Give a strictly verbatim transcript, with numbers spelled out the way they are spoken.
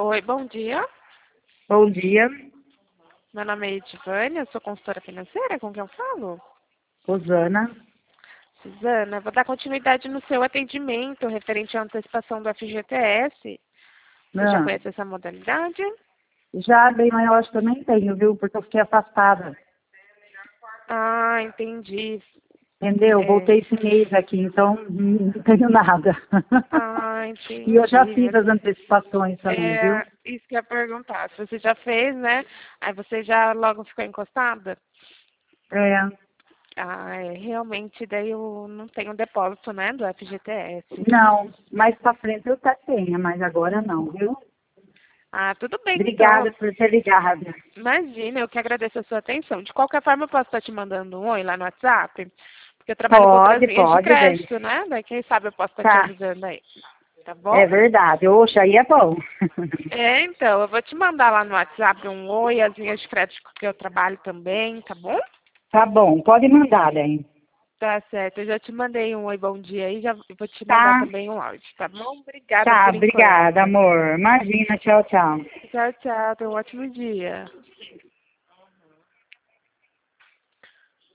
Oi, bom dia. Bom dia, Meu nome é Edivânia, eu sou consultora financeira, com quem eu falo? Rosana. Suzana, vou dar continuidade no seu atendimento referente à antecipação do F G T S. Você já Ah, conhece essa modalidade? já bem maior acho que eu nem tenho, viu? Porque eu fiquei afastada. Ah, entendi. Entendeu? É, Voltei esse mês aqui, então não tenho nada. ah, E eu já entendi. fiz as antecipações também, viu? É, isso que eu ia perguntar. Se você já fez, né? Aí você já logo ficou encostada? É, Ah, é, realmente daí eu não tenho depósito, né, do F G T S. não, mais pra frente eu até tenho, mas agora não, viu? Ah, tudo bem, então. Obrigada por ter ligado. Imagina, eu que agradeço a sua atenção. De qualquer forma, eu posso estar te mandando um oi lá no WhatsApp, porque eu trabalho com outras Pode, linhas de pode, bem. crédito, né? Daí, quem sabe eu posso estar te Tá, avisando aí, tá é bom? verdade. Oxe, aí é bom. É, então, eu vou te mandar lá no WhatsApp um oi, as linhas de crédito que eu trabalho também, tá bom? Tá bom, pode mandar, bem. Tá certo, eu já te mandei um oi, bom dia aí, já vou te mandar Tá, também um áudio, tá bom? Obrigada tá, por obrigada, enquanto. amor. Imagina, tchau, tchau. Tchau, tchau, tenha um ótimo dia.